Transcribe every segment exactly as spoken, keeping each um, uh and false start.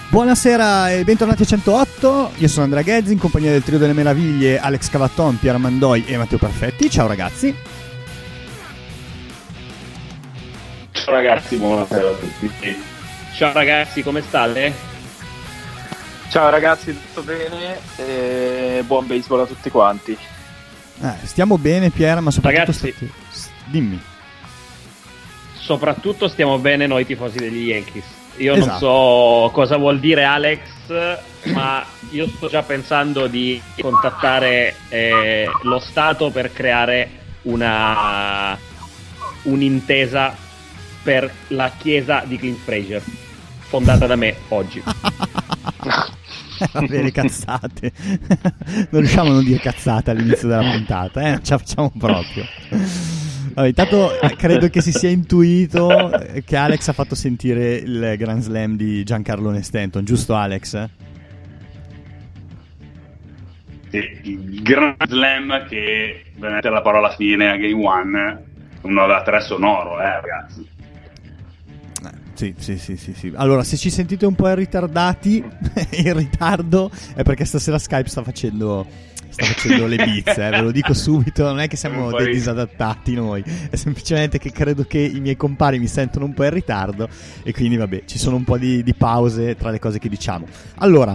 Buonasera e bentornati a centootto, io sono Andrea Ghezzi in compagnia del trio delle meraviglie Alex Cavatton, Piero Mandoi e Matteo Perfetti. Ciao ragazzi. Ciao ragazzi, buonasera a tutti. Ciao ragazzi, come state? Ciao ragazzi, tutto bene e buon baseball a tutti quanti. Eh, stiamo bene Piero, ma soprattutto ragazzi, stati... dimmi. Soprattutto stiamo bene noi tifosi degli Yankees. Io Esatto. non so cosa vuol dire Alex, ma io sto già pensando di contattare eh, lo Stato per creare una un'intesa per la chiesa di Clint Frazier, fondata da me oggi. Va bene, cazzate. Non riusciamo a non dire cazzate all'inizio della puntata, eh? Non ce la facciamo proprio. Vabbè, intanto credo che si sia intuito che Alex ha fatto sentire il Grand Slam di Giancarlo Stanton, giusto Alex? Sì, il Grand Slam che venite la parola fine a Game One, uno da tre sonoro, eh ragazzi. Eh, sì, sì, sì, sì, sì. Allora, se ci sentite un po' ritardati, in ritardo, è perché stasera Skype sta facendo... sta facendo le bizze, eh, ve lo dico subito, non è che siamo dei disadattati noi, è semplicemente che credo che i miei compari mi sentono un po' in ritardo e quindi vabbè, ci sono un po' di, di pause tra le cose che diciamo. Allora,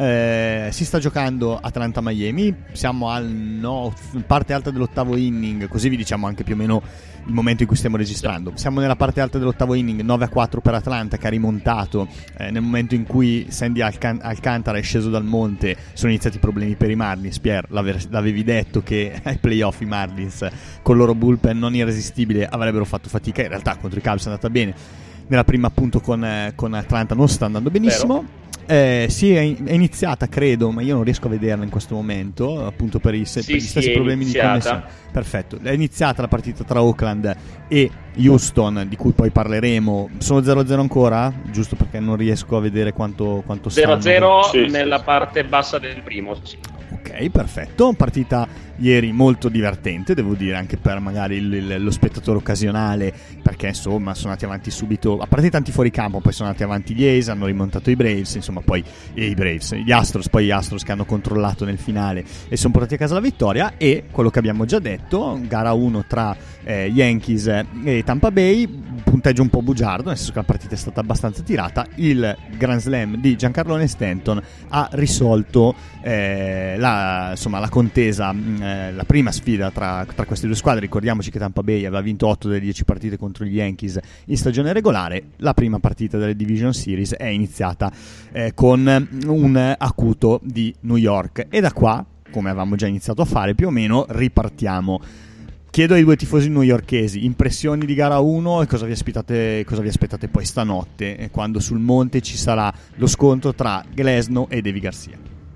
eh, si sta giocando Atlanta-Miami, siamo al no, parte alta dell'ottavo inning, così vi diciamo anche più o meno il momento in cui stiamo registrando. Siamo nella parte alta dell'ottavo inning, nove a quattro per Atlanta che ha rimontato eh, nel momento in cui Sandy Alcan- Alcantara è sceso dal monte. Sono iniziati i problemi per i Marlins. Pier, l'aver- l'avevi detto che ai playoff i Marlins con il loro bullpen non irresistibile avrebbero fatto fatica, in realtà contro i Cubs è andata bene, nella prima appunto con, eh, con Atlanta non sta andando benissimo. Eh, sì, è iniziata credo, ma io non riesco a vederla in questo momento, appunto per, i, se, sì, per gli sì, stessi problemi iniziata. di connessione. Perfetto, è iniziata la partita tra Oakland e Houston, di cui poi parleremo. Sono zero a zero ancora, giusto perché non riesco a vedere quanto, quanto zero a stanno. zero Sì, nella sì, parte bassa del primo, sì. Ok, perfetto, partita ieri molto divertente, devo dire, anche per magari il, il, lo spettatore occasionale, perché insomma sono andati avanti subito, a parte tanti fuori campo, poi sono andati avanti gli A's, hanno rimontato i Braves, insomma poi e i Braves, gli Astros, poi gli Astros che hanno controllato nel finale e sono portati a casa la vittoria. E quello che abbiamo già detto, gara uno tra eh, Yankees e Tampa Bay, punteggio un po' bugiardo, nel senso che la partita è stata abbastanza tirata. Il Grand Slam di Giancarlo Stanton ha risolto eh, la, insomma, la contesa, eh, la prima sfida tra, tra queste due squadre. Ricordiamoci che Tampa Bay aveva vinto otto delle dieci partite contro gli Yankees in stagione regolare. La prima partita delle Division Series è iniziata eh, con un acuto di New York e da qua, come avevamo già iniziato a fare più o meno, ripartiamo. Chiedo ai due tifosi newyorkesi impressioni di gara uno e cosa vi aspettate, cosa vi aspettate poi stanotte, quando sul monte ci sarà lo scontro tra Glasnow e Deivi Garcia.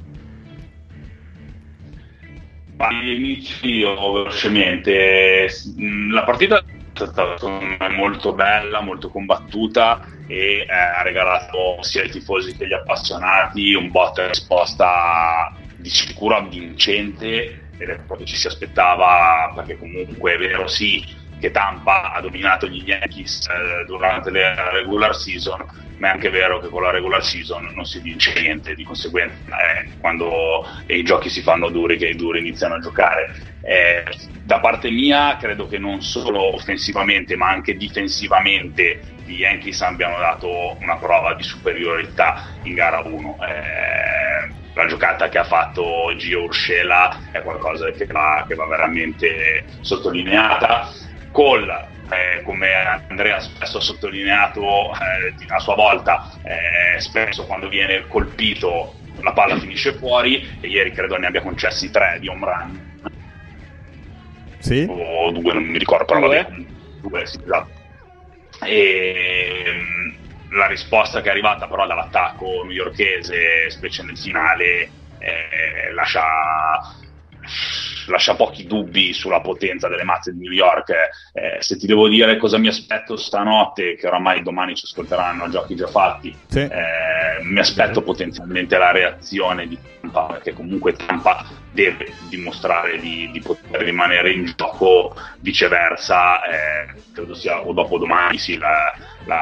Inizio velocemente. La partita è stata molto bella, molto combattuta e eh, ha regalato sia ai tifosi che agli appassionati un botta e risposta di sicuro avvincente, ed è quello che ci si aspettava, perché comunque è vero sì che Tampa ha dominato gli Yankees eh, durante la regular season, ma è anche vero che con la regular season non si vince niente, di conseguenza eh, quando eh, i giochi si fanno duri che i duri iniziano a giocare. Eh, da parte mia credo che non solo offensivamente ma anche difensivamente gli Yankees abbiano dato una prova di superiorità in gara uno. Eh, la giocata che ha fatto Gio Urshela è qualcosa che va, che va veramente sottolineata. Cole, eh, come Andrea spesso ha sottolineato eh, a sua volta, eh, spesso quando viene colpito la palla finisce fuori, e ieri credo ne abbia concessi tre di home run. Sì? O due, non mi ricordo, però due? vabbè, due, sì, esatto. E la risposta che è arrivata però dall'attacco newyorkese, specie nel finale, eh, lascia lascia pochi dubbi sulla potenza delle mazze di New York. Eh, se ti devo dire cosa mi aspetto stanotte, che oramai domani ci ascolteranno giochi già fatti, sì. eh, eh, mi aspetto potenzialmente la reazione di Tampa, perché comunque Tampa deve dimostrare di, di poter rimanere in gioco, viceversa eh, credo sia o dopo domani sì, la,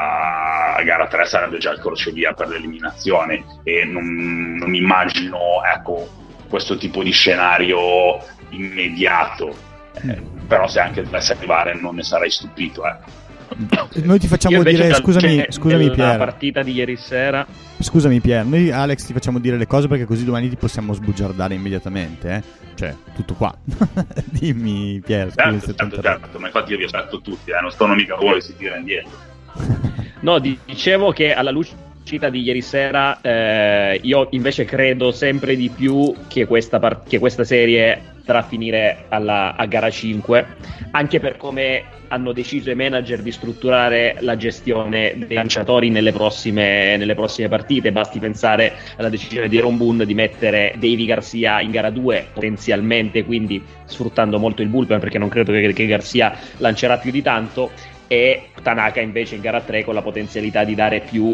la gara tre sarebbe già il crocevia per l'eliminazione, e non, non immagino, ecco, questo tipo di scenario immediato, eh, però se anche dovesse arrivare non ne sarei stupito, ecco. Noi ti facciamo dire, scusami, scusami Pier, la partita di ieri sera. Scusami Pier, noi Alex ti facciamo dire le cose perché così domani ti possiamo sbugiardare immediatamente, eh? Cioè, tutto qua. Dimmi Pier, certo, certo, certo, ma infatti io vi aspetto tutti, eh? Non sono mica voi che si tira indietro. No, dicevo che alla luce di ieri sera eh, io invece credo sempre di più che questa, part- che questa serie potrà finire alla, a gara cinque, anche per come hanno deciso i manager di strutturare la gestione dei lanciatori nelle prossime, nelle prossime partite. Basti pensare alla decisione di Ron Boone di mettere Deivi Garcia in gara due potenzialmente, quindi sfruttando molto il bullpen, perché non credo che, che Garcia lancerà più di tanto, e Tanaka invece in gara tre con la potenzialità di dare più,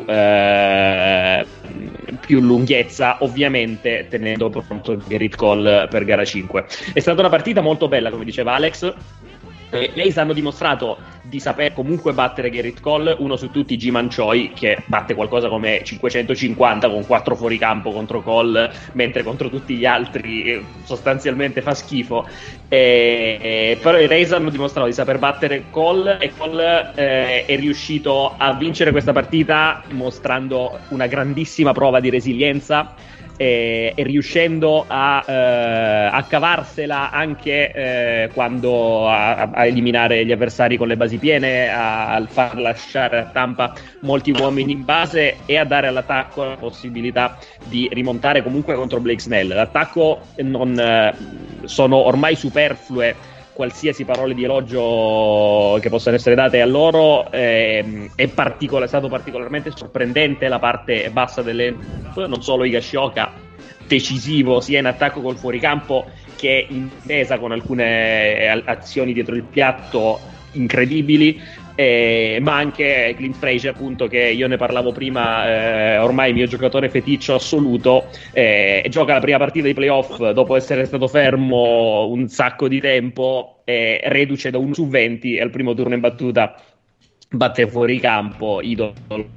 eh, più lunghezza, ovviamente tenendo pronto Gerrit Cole per gara cinque. È stata una partita molto bella, come diceva Alex. Eh, lei hanno dimostrato di saper comunque battere Gerrit Cole, uno su tutti Ji-Man Choi, che batte qualcosa come cinquecentocinquanta con quattro fuoricampo contro Cole, mentre contro tutti gli altri eh, sostanzialmente fa schifo. Eh, eh, però i Rays hanno dimostrato di saper battere Cole, e Cole eh, è riuscito a vincere questa partita mostrando una grandissima prova di resilienza, E, e riuscendo a, eh, a cavarsela anche eh, quando a, a eliminare gli avversari con le basi piene, a, a far lasciare a Tampa molti uomini in base e a dare all'attacco la possibilità di rimontare comunque contro Blake Snell. L'attacco non eh, sono ormai superflue qualsiasi parole di elogio che possano essere date a loro. eh, è, particol- è stato particolarmente sorprendente la parte bassa delle, non solo Higashioka, decisivo sia in attacco col fuoricampo che in difesa con alcune azioni dietro il piatto incredibili, eh, ma anche Clint Frazier, appunto, che io ne parlavo prima, eh, ormai il mio giocatore feticcio assoluto, eh, gioca la prima partita di playoff dopo essere stato fermo un sacco di tempo, eh, reduce da uno su venti, e al primo turno in battuta batte fuori campo, idolo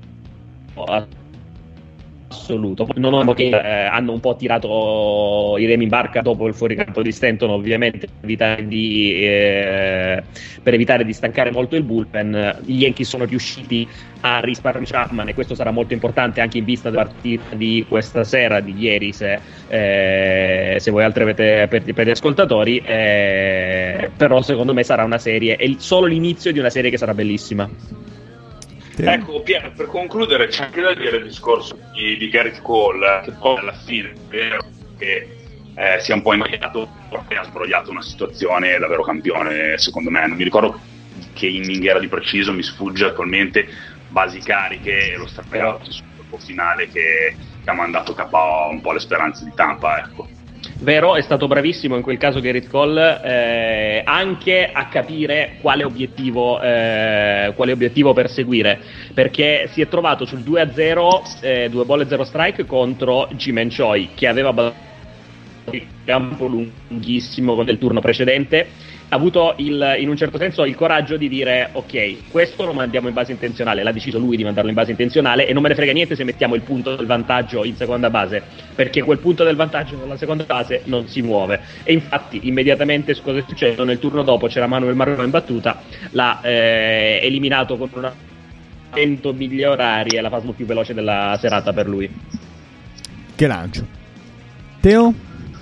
assoluto. Non ho che eh, hanno un po' tirato i remi in barca dopo il fuoricampo di Stanton, ovviamente per evitare di, eh, per evitare di stancare molto il bullpen. Gli Yankees sono riusciti a risparmiare Chapman, e questo sarà molto importante anche in vista della partita di questa sera, di ieri, se, eh, se voi altri avete per, per gli ascoltatori, eh, però secondo me sarà una serie, è il, solo l'inizio di una serie che sarà bellissima. Ecco, Pier, per concludere c'è anche da dire il discorso di, di Gerrit Cole, che poi alla fine è vero che eh, sia un po' ingagliato, perché ha sbrogliato una situazione davvero campione, secondo me. Non mi ricordo che inning era di preciso, mi sfugge attualmente, basi cariche e lo strappato sul colpo finale che, che ha mandato K O un po' le speranze di Tampa, ecco. Vero, è stato bravissimo in quel caso Gerrit Cole, eh, anche a capire quale obiettivo, eh, quale obiettivo perseguire, perché si è trovato sul due a zero, eh, due ball e zero strike contro Ji-Man Choi, che aveva il campo lunghissimo con il turno precedente. Ha avuto il, in un certo senso il coraggio di dire: ok, questo lo mandiamo in base intenzionale. L'ha deciso lui di mandarlo in base intenzionale, e non me ne frega niente se mettiamo il punto del vantaggio in seconda base, perché quel punto del vantaggio nella seconda base non si muove. E infatti immediatamente cosa è successo? Nel turno dopo c'era Manuel Marrone in battuta, l'ha eh, eliminato con una cento miglia orarie, la fasmo più veloce della serata per lui. Che lancio. Teo?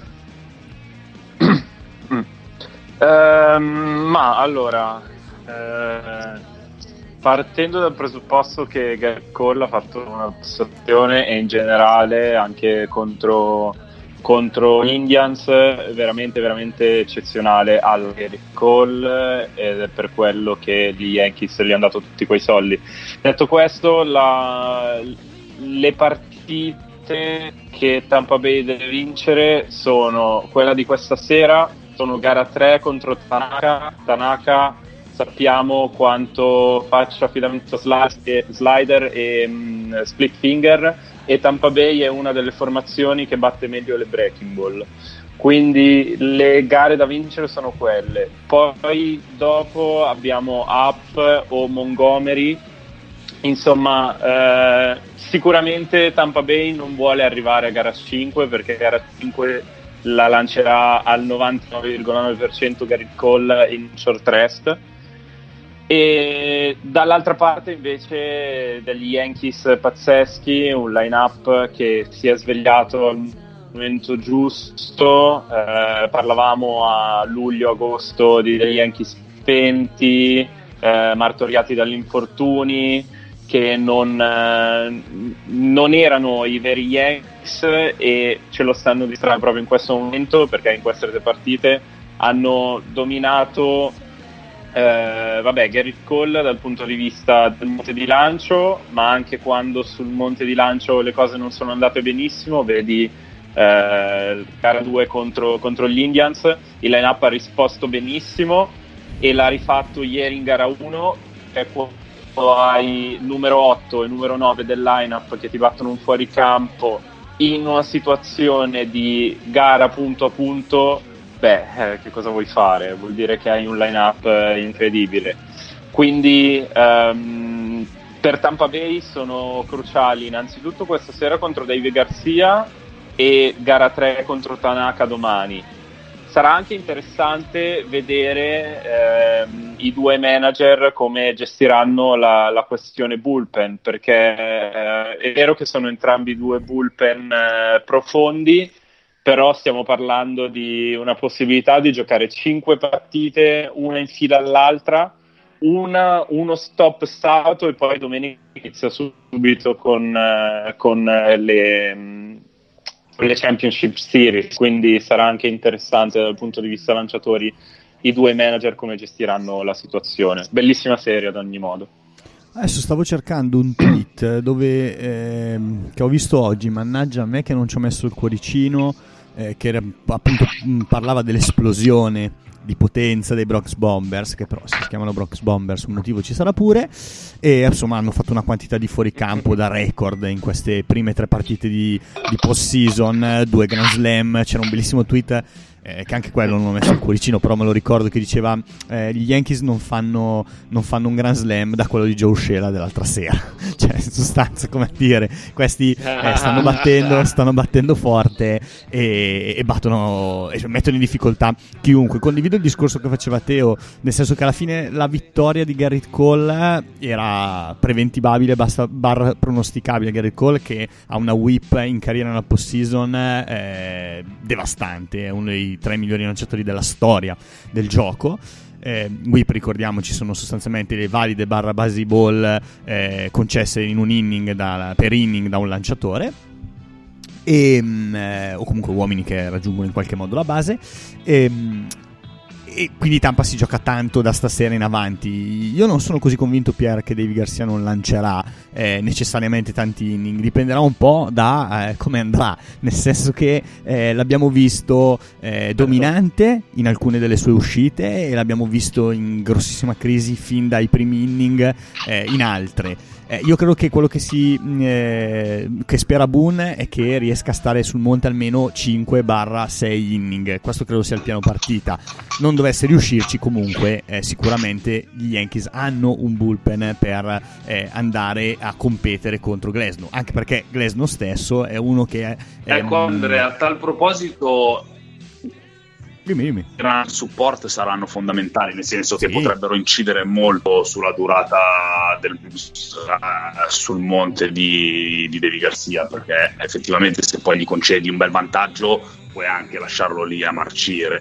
Uh, ma allora, uh, partendo dal presupposto che Gerrit Cole ha fatto una prestazione, e in generale anche contro, contro Indians, veramente veramente eccezionale al Gerrit Cole, ed è per quello che gli Yankees gli hanno dato tutti quei soldi. Detto questo, la, le partite che Tampa Bay deve vincere sono quella di questa sera. Sono gara tre contro Tanaka. Tanaka sappiamo quanto faccia affidamento slider e um, split finger, e Tampa Bay è una delle formazioni che batte meglio le breaking ball. Quindi le gare da vincere sono quelle. Poi dopo abbiamo Up o Montgomery. Insomma, eh, sicuramente Tampa Bay non vuole arrivare a gara cinque, perché gara cinque la lancerà al novantanove virgola nove per cento Garrett Cole in short rest. E dall'altra parte invece degli Yankees pazzeschi, un line-up che si è svegliato al momento giusto. Eh, parlavamo a luglio-agosto di degli Yankees spenti, eh, martoriati dagli infortuni, che non, eh, non erano i veri Yankees, e ce lo stanno dimostrando proprio in questo momento, perché in queste tre partite hanno dominato eh, vabbè, Garrett Cole dal punto di vista del monte di lancio, ma anche quando sul monte di lancio le cose non sono andate benissimo, vedi eh, gara due contro, contro gli Indians, il line-up ha risposto benissimo e l'ha rifatto ieri in gara uno, che è hai numero otto e numero nove del lineup che ti battono un fuoricampo in una situazione di gara punto a punto. Beh, eh, che cosa vuoi fare? Vuol dire che hai un lineup eh, incredibile. Quindi um, per Tampa Bay sono cruciali innanzitutto questa sera contro Deivi Garcia e gara tre contro Tanaka domani. Sarà anche interessante vedere ehm, i due manager come gestiranno la, la questione bullpen, perché eh, è vero che sono entrambi due bullpen eh, profondi, però stiamo parlando di una possibilità di giocare cinque partite una in fila all'altra, una, uno stop stato, e poi domenica inizia subito con, eh, con le... le Championship Series, quindi sarà anche interessante dal punto di vista lanciatori i due manager come gestiranno la situazione. Bellissima serie ad ogni modo. Adesso stavo cercando un tweet dove eh, che ho visto oggi, mannaggia a me che non ci ho messo il cuoricino, eh, che era, appunto parlava dell'esplosione di potenza dei Bronx Bombers, che però si chiamano Bronx Bombers, un motivo ci sarà pure, e insomma hanno fatto una quantità di fuoricampo da record in queste prime tre partite di, di post-season, due Grand Slam. C'era un bellissimo tweet eh, che anche quello non ho messo il cuoricino, però me lo ricordo, che diceva eh, gli Yankees non fanno, non fanno un Grand Slam da quello di Joe Sheila dell'altra sera. Cioè, in sostanza, come dire, questi eh, stanno battendo stanno battendo forte e, e battono e mettono in difficoltà chiunque. Condivido il discorso che faceva Teo, nel senso che alla fine la vittoria di Garrett Cole era preventivabile, basta barra pronosticabile. Garrett Cole che ha una whip in carriera nella postseason eh, devastante, è uno dei tre migliori lanciatori della storia del gioco. Eh, whip, ricordiamoci, sono sostanzialmente le valide barra base ball eh, concesse in un inning da, per inning da un lanciatore, e, eh, o comunque uomini che raggiungono in qualche modo la base, e, e quindi Tampa si gioca tanto da stasera in avanti. Io non sono così convinto, Pier, che Deivi Garcia non lancerà eh, necessariamente tanti inning, dipenderà un po' da eh, come andrà, nel senso che eh, l'abbiamo visto eh, dominante in alcune delle sue uscite e l'abbiamo visto in grossissima crisi fin dai primi inning eh, in altre. Eh, io credo che quello che si eh, che spera Boone è che riesca a stare sul monte almeno cinque sei inning. Questo credo sia il piano partita. Non dovesse riuscirci, comunque eh, sicuramente gli Yankees hanno un bullpen per eh, andare a competere contro Glasnow, anche perché Glasnow stesso è uno che è, ecco Andrea, a tal proposito Dimmi, dimmi. I gran support saranno fondamentali, nel senso che sì. potrebbero incidere molto sulla durata del sul monte di, di Deivi Garcia, perché effettivamente se poi gli concedi un bel vantaggio puoi anche lasciarlo lì a marcire.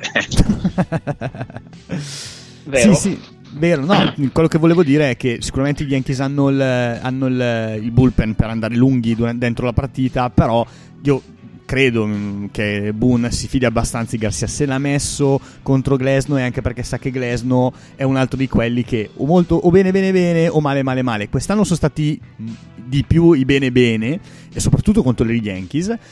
Vero? Sì, sì. Vero, no, quello che volevo dire è che sicuramente gli Yankees hanno il, hanno il, il bullpen per andare lunghi dentro la partita, però io credo che Boone si fidi abbastanza di Garcia se l'ha messo contro Glasnow, e anche perché sa che Glasnow è un altro di quelli che o molto o bene bene bene o male male male. Quest'anno sono stati di più i bene bene, e soprattutto contro gli Yankees,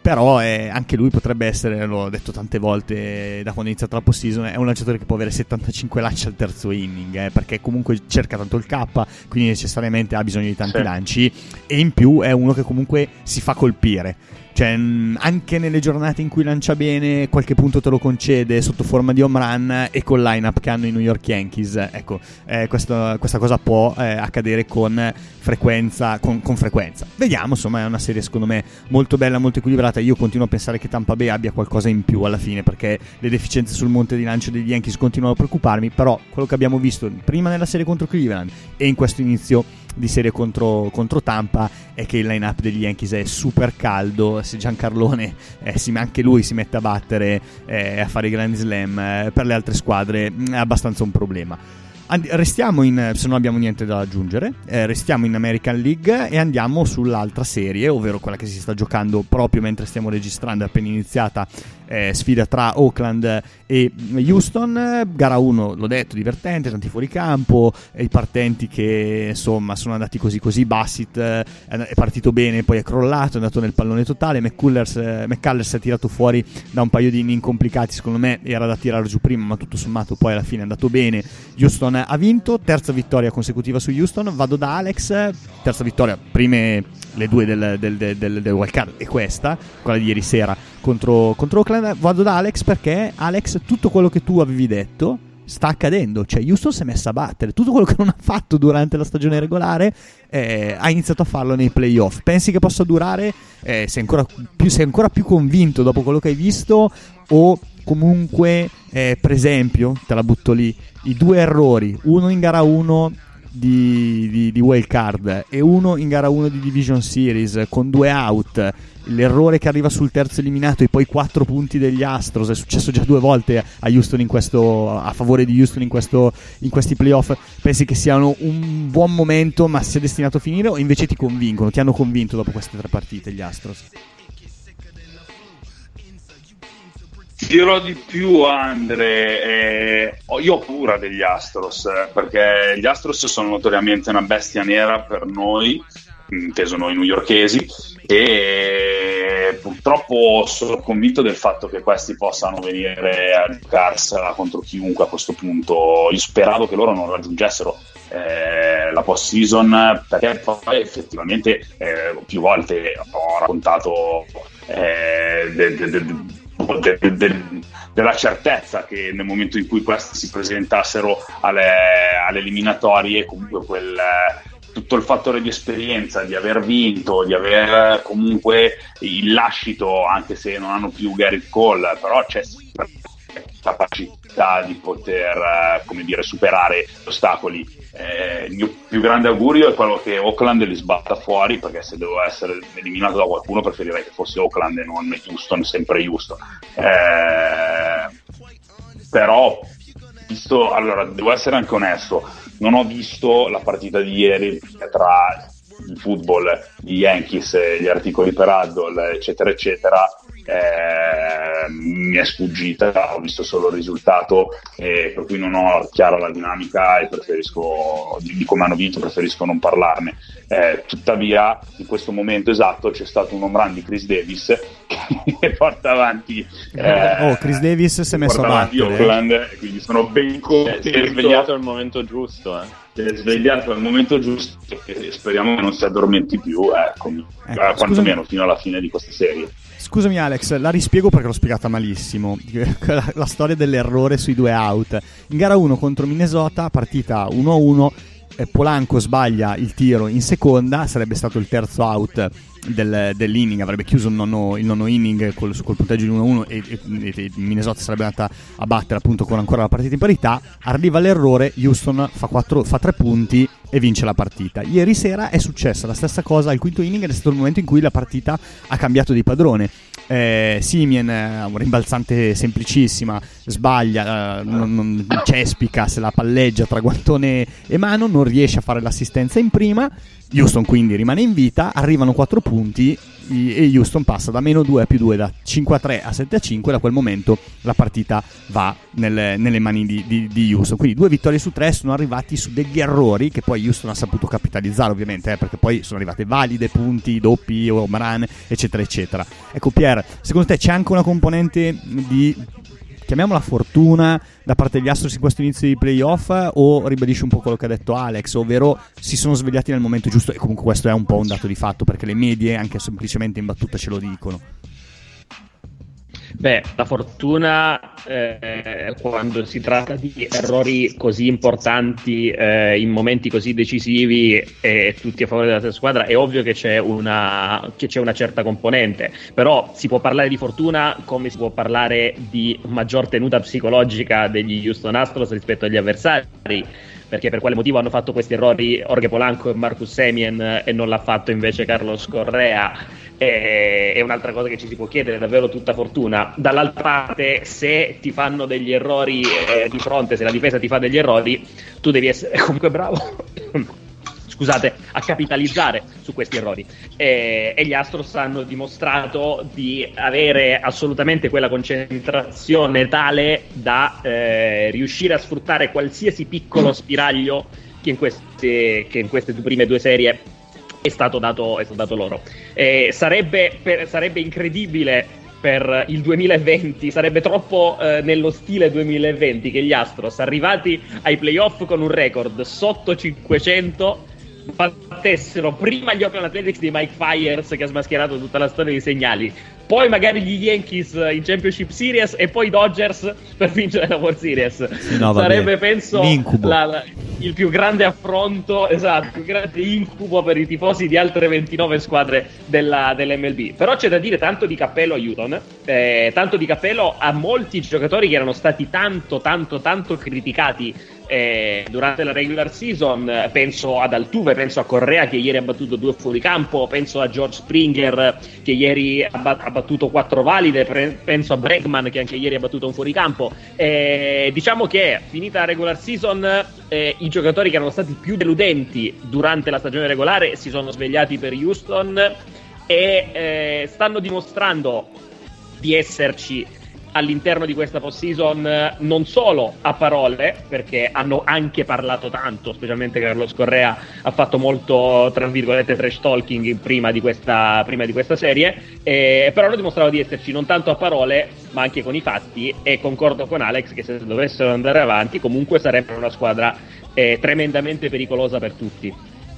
però è, anche lui potrebbe essere, l'ho detto tante volte da quando è iniziata la postseason, è un lanciatore che può avere settantacinque lanci al terzo inning, eh, perché comunque cerca tanto il K, quindi necessariamente ha bisogno di tanti sì. lanci, e in più è uno che comunque si fa colpire. Cioè, anche nelle giornate in cui lancia bene, qualche punto te lo concede sotto forma di home run, e col line-up che hanno i New York Yankees, ecco, eh, questo, questa cosa può eh, accadere con frequenza, con, con frequenza. Vediamo, insomma, è una serie secondo me molto bella, molto equilibrata. Io continuo a pensare che Tampa Bay abbia qualcosa in più alla fine, perché le deficienze sul monte di lancio degli Yankees continuano a preoccuparmi, però quello che abbiamo visto prima nella serie contro Cleveland e in questo inizio di serie contro, contro Tampa è che il line-up degli Yankees è super caldo. Se Giancarlone eh, si, anche lui si mette a battere e eh, a fare i grandi slam, eh, per le altre squadre è abbastanza un problema. And- restiamo in, se non abbiamo niente da aggiungere, eh, restiamo in American League e andiamo sull'altra serie, ovvero quella che si sta giocando proprio mentre stiamo registrando, è appena iniziata, eh, sfida tra Oakland e Houston. Gara uno, l'ho detto, divertente, tanti fuoricampo, e i partenti che insomma sono andati così così. Bassett eh, è partito bene, poi è crollato, è andato nel pallone totale. McCullers, eh, McCullers si è tirato fuori da un paio di inning complicati, secondo me era da tirare giù prima, ma tutto sommato poi alla fine è andato bene. Houston ha vinto, terza vittoria consecutiva su Houston. Vado da Alex, terza vittoria, prime le due del, del, del, del, del wild card e questa, quella di ieri sera contro, contro Oakland. Vado da Alex perché, Alex, tutto quello che tu avevi detto sta accadendo, cioè Houston si è messa a battere tutto quello che non ha fatto durante la stagione regolare, eh, ha iniziato a farlo nei playoff. Pensi che possa durare? Eh, sei ancora più, sei ancora più convinto dopo quello che hai visto, o comunque eh, per esempio, te la butto lì, i due errori, uno in gara uno di, di, di wild card e uno in gara uno di Division Series con due out, l'errore che arriva sul terzo eliminato e poi quattro punti degli Astros, è successo già due volte a Houston in questo, a favore di Houston in, questo, in questi playoff. Pensi che siano un buon momento ma sia destinato a finire, o invece ti convincono, ti hanno convinto dopo queste tre partite gli Astros? Dirò di più, Andre, eh, io ho paura degli Astros, eh, perché gli Astros sono notoriamente una bestia nera per noi, inteso noi newyorkesi, e purtroppo sono convinto del fatto che questi possano venire a giocarsela contro chiunque a questo punto. Io speravo che loro non raggiungessero eh, la post-season, perché poi effettivamente eh, più volte ho raccontato eh, de, de, de, de, De, de, de, della certezza che nel momento in cui questi si presentassero alle, alle eliminatorie, comunque quel, tutto il fattore di esperienza, di aver vinto, di aver comunque il lascito, anche se non hanno più Garrett Cole, però c'è capacità di poter, come dire, superare gli ostacoli. Eh, il mio più grande augurio è quello che Oakland li sbatta fuori, perché se devo essere eliminato da qualcuno preferirei che fosse Oakland e non Houston, sempre Houston. Eh, però visto, allora devo essere anche onesto, non ho visto la partita di ieri tra il football, gli Yankees, gli articoli per Addle, eccetera eccetera. Eh, mi è sfuggita, ho visto solo il risultato, eh, per cui non ho chiara la dinamica e preferisco, di, di come hanno vinto, preferisco non parlarne. Eh, tuttavia in questo momento esatto c'è stato un home run di Chris Davis che porta avanti eh, oh, Chris Davis si è messo a battere Oakland, eh. Quindi sono ben contento. Si è svegliato al momento giusto, eh. Si è svegliato al momento giusto e speriamo che non si addormenti più, ecco, ecco, eh, quantomeno fino alla fine di questa serie. Scusami Alex, la rispiego perché l'ho spiegata malissimo, la, la storia dell'errore sui due out. In gara uno contro Minnesota, partita uno a uno, eh, Polanco sbaglia il tiro in seconda, sarebbe stato il terzo out del, dell'inning, avrebbe chiuso il nono, il nono inning col, col punteggio di uno a uno e, e, e Minnesota sarebbe andata a battere appunto con ancora la partita in parità. Arriva l'errore, Houston fa, quattro, fa tre punti e vince la partita. Ieri sera è successa la stessa cosa al quinto inning ed è stato il momento in cui la partita ha cambiato di padrone. eh, Semien, un rimbalzante semplicissima, sbaglia, uh, non, non cespica, se la palleggia tra guantone e mano, non riesce a fare l'assistenza in prima. Houston quindi rimane in vita, arrivano quattro punti e Houston passa da meno due a più due, da cinque a tre a sette a cinque. Da quel momento la partita va nelle, nelle mani di, di, di Houston, quindi due vittorie su tre sono arrivati su degli errori che poi Houston ha saputo capitalizzare, ovviamente, eh, perché poi sono arrivate valide, punti, doppi, home run, eccetera eccetera. Ecco Pier, secondo te c'è anche una componente di, chiamiamola fortuna, da parte degli Astros in questo inizio di playoff, o ribadisci un po' quello che ha detto Alex, ovvero si sono svegliati nel momento giusto? E comunque questo è un po' un dato di fatto, perché le medie anche semplicemente in battuta ce lo dicono. Beh, la fortuna eh, quando si tratta di errori così importanti eh, in momenti così decisivi e tutti a favore della stessa squadra, è ovvio che c'è una che c'è una certa componente, però si può parlare di fortuna come si può parlare di maggior tenuta psicologica degli Houston Astros rispetto agli avversari, perché per quale motivo hanno fatto questi errori Jorge Polanco e Marcus Semien e non l'ha fatto invece Carlos Correa? È un'altra cosa che ci si può chiedere, è davvero tutta fortuna. Dall'altra parte, se ti fanno degli errori eh, di fronte, se la difesa ti fa degli errori, tu devi essere comunque bravo scusate, a capitalizzare su questi errori, e, e gli Astros hanno dimostrato di avere assolutamente quella concentrazione tale da eh, riuscire a sfruttare qualsiasi piccolo spiraglio che in queste, che in queste prime due serie è stato dato, è stato dato loro. Eh, sarebbe, per, sarebbe incredibile per il duemilaventi, sarebbe troppo eh, nello stile duemilaventi che gli Astros, arrivati ai playoff con un record sotto cinquecento, battessero prima gli Oakland Athletics di Mike Fiers, che ha smascherato tutta la storia dei segnali, poi magari gli Yankees in Championship Series e poi i Dodgers per vincere la World Series. Sì, no, sarebbe penso la, la, il più grande affronto, esatto, il più grande incubo per i tifosi di altre ventinove squadre della, dell'M L B. Però c'è da dire tanto di cappello a Houston, eh, tanto di cappello a molti giocatori che erano stati tanto tanto tanto criticati eh, durante la regular season. Penso ad Altuve, penso a Correa che ieri ha battuto due fuoricampo, penso a George Springer che ieri ha, bat- ha battuto quattro valide, pre- penso a Bregman che anche ieri ha battuto un fuoricampo. Eh, diciamo che finita la regular season eh, i giocatori che erano stati più deludenti durante la stagione regolare si sono svegliati per Houston e eh, stanno dimostrando di esserci all'interno di questa postseason, non solo a parole, perché hanno anche parlato tanto, specialmente Carlos Correa ha fatto molto, tra virgolette, trash talking prima di questa, prima di questa serie, eh, però hanno dimostrato di esserci non tanto a parole ma anche con i fatti, e concordo con Alex che se dovessero andare avanti comunque sarebbe una squadra eh, tremendamente pericolosa per tutti.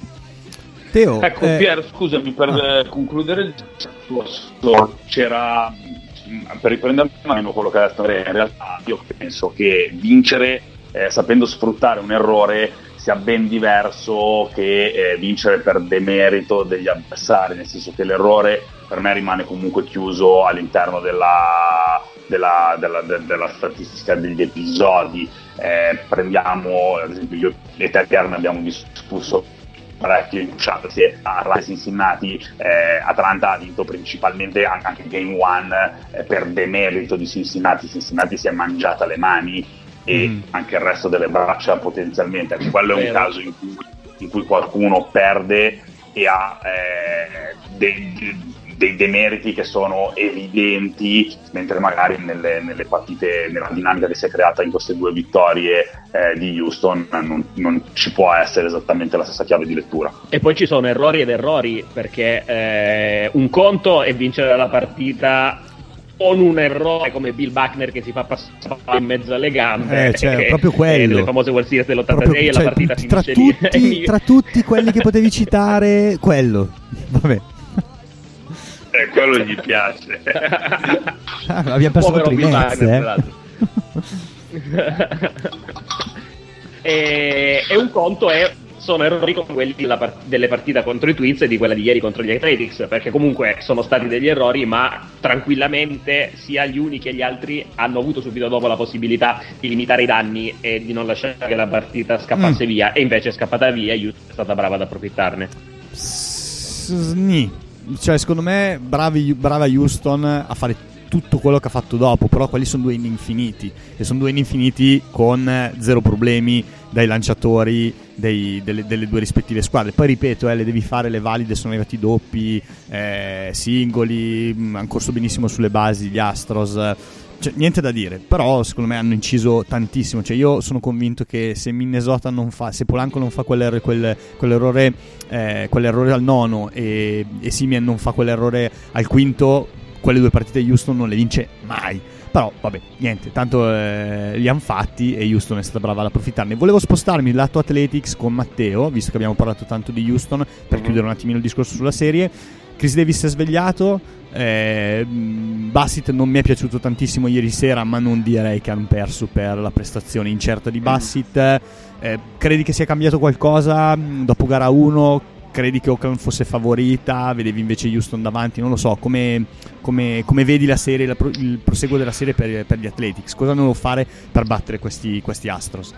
Teo, ecco eh... Pier, scusami, per ah. concludere il discorso, c'era, per riprendere mano quello che ha detto, in realtà io penso che vincere eh, sapendo sfruttare un errore sia ben diverso che eh, vincere per demerito degli avversari, nel senso che l'errore per me rimane comunque chiuso all'interno della, della, della, della, della statistica degli episodi. Eh, prendiamo ad esempio le Terry, ne abbiamo discusso parecchio in chat, se a Cincinnati, eh, Atlanta ha vinto principalmente anche, anche Game One eh, per demerito di Cincinnati. Cincinnati si è mangiata le mani e mm. anche il resto delle braccia potenzialmente. Anche quello è un caso in cui, in cui qualcuno perde e ha eh, dei, dei demeriti che sono evidenti, mentre magari nelle, nelle partite, nella dinamica che si è creata in queste due vittorie eh, di Houston non, non ci può essere esattamente la stessa chiave di lettura. E poi ci sono errori ed errori, perché eh, un conto è vincere la partita con un errore come Bill Buckner che si fa passare in mezzo alle gambe, eh, cioè, e, proprio quello, e le famose World Series dell'ottantasei, proprio, e cioè, la partita tra finisce tutti, lì. Tra tutti quelli che potevi citare, quello, vabbè. Eh, quello gli piace. Ah, abbiamo perso contro i Mets, eh. e, e un conto è sono errori come quelli della part- delle partite contro i Twins e di quella di ieri contro gli Athletics, perché comunque sono stati degli errori, ma tranquillamente sia gli uni che gli altri hanno avuto subito dopo la possibilità di limitare i danni e di non lasciare che la partita scappasse mm. via, e invece è scappata via e Houston è stata brava ad approfittarne. Sni. Cioè, secondo me bravi, brava Houston a fare tutto quello che ha fatto dopo, però quelli sono due inning finiti, e sono due inning finiti con zero problemi dai lanciatori dei, delle, delle due rispettive squadre. Poi ripeto, eh, le devi fare le valide, sono arrivati doppi, eh, singoli, hanno corso benissimo sulle basi gli Astros, cioè, niente da dire, però secondo me hanno inciso tantissimo. Cioè, io sono convinto che se Minnesota non fa, se Polanco non fa quell'errore, quel, quell'errore, eh, quell'errore al nono e, e Semien non fa quell'errore al quinto, quelle due partite Houston non le vince mai. Però vabbè, niente, tanto eh, li hanno fatti e Houston è stata brava ad approfittarne. Volevo spostarmi lato Athletics con Matteo, visto che abbiamo parlato tanto di Houston, per mm-hmm. chiudere un attimino il discorso sulla serie. Chris Davis è svegliato, eh, Bassitt non mi è piaciuto tantissimo ieri sera, ma non direi che hanno perso per la prestazione incerta di Bassitt. Eh, credi che sia cambiato qualcosa dopo gara uno? Credi che Oakland fosse favorita? Vedevi invece Houston davanti? Non lo so, come, come, come vedi la serie, la, il proseguo della serie per, per gli Athletics? Cosa devono fare per battere questi, questi Astros?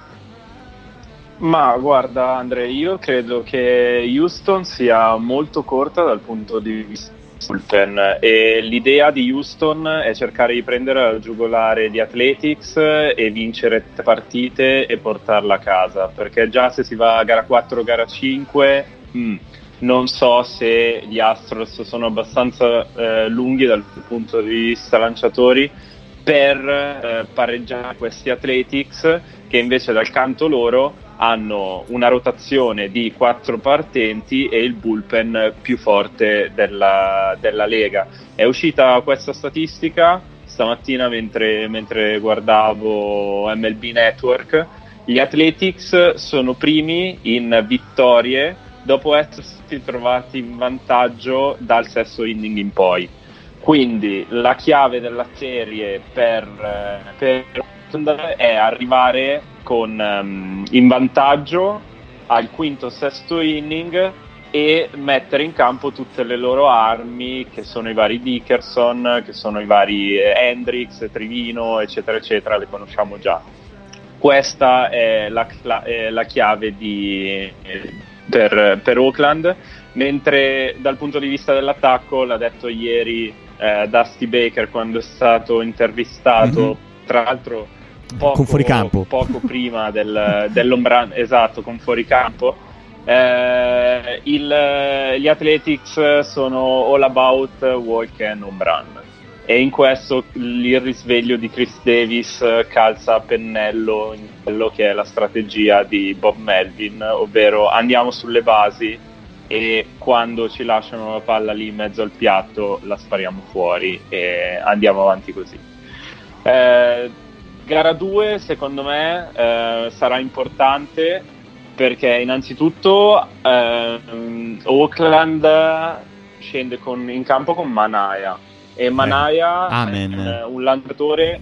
Ma guarda Andre, io credo che Houston sia molto corta dal punto di vista bullpen, e l'idea di Houston è cercare di prendere al giugolare di Athletics e vincere tre partite e portarla a casa, perché già se si va a gara quattro, gara cinque, mh, non so se gli Astros sono abbastanza eh, lunghi dal punto di vista lanciatori per eh, pareggiare questi Athletics, che invece dal canto loro hanno una rotazione di quattro partenti e il bullpen più forte della, della Lega. È uscita questa statistica stamattina mentre, mentre guardavo M L B Network. Gli Athletics sono primi in vittorie dopo essersi trovati in vantaggio dal sesto inning in poi. Quindi la chiave della serie per, per è arrivare con um, in vantaggio al quinto sesto inning e mettere in campo tutte le loro armi, che sono i vari Dickerson, che sono i vari Hendricks, Trivino, eccetera eccetera, le conosciamo già. Questa è la, la, è la chiave di, per, per Oakland, mentre dal punto di vista dell'attacco, l'ha detto ieri eh, Dusty Baker quando è stato intervistato, mm-hmm. tra l'altro Poco, con fuoricampo poco prima del, dell'Home esatto, con fuoricampo. Eh, il, gli Athletics sono all about walk and home run, e in questo il risveglio di Chris Davis calza a pennello in quello che è la strategia di Bob Melvin, ovvero andiamo sulle basi e quando ci lasciano la palla lì in mezzo al piatto la spariamo fuori e andiamo avanti così. Eh, Gara due secondo me eh, sarà importante perché innanzitutto eh, Oakland scende con, in campo con Manaea, e Manaea Amen. è un lanciatore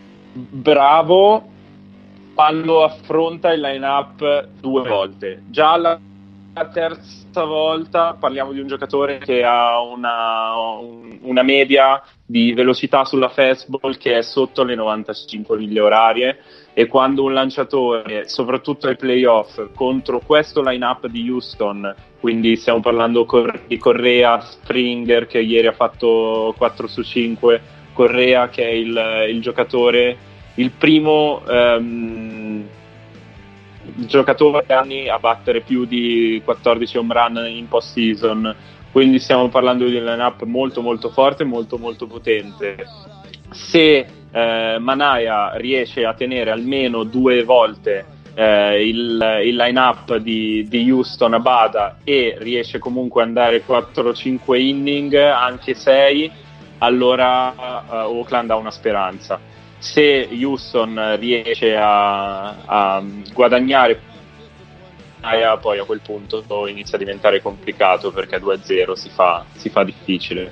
bravo quando affronta il line-up due volte. Già la terza volta parliamo di un giocatore che ha una, una media di velocità sulla fastball che è sotto le novantacinque miglia orarie, e quando un lanciatore, soprattutto ai playoff, contro questo line-up di Houston, quindi stiamo parlando di Correa, Springer che ieri ha fatto quattro su cinque, Correa che è il, il giocatore, il primo um, giocatore anni a battere più di quattordici home run in post-season, quindi stiamo parlando di un line-up molto molto forte, molto molto potente. Se eh, Manaea riesce a tenere almeno due volte eh, il, il line-up di, di Houston a bada e riesce comunque ad andare quattro cinque inning, anche sei, allora uh, Oakland ha una speranza. Se Houston riesce a, a guadagnare, poi a quel punto inizia a diventare complicato, perché due a zero si fa, si fa difficile.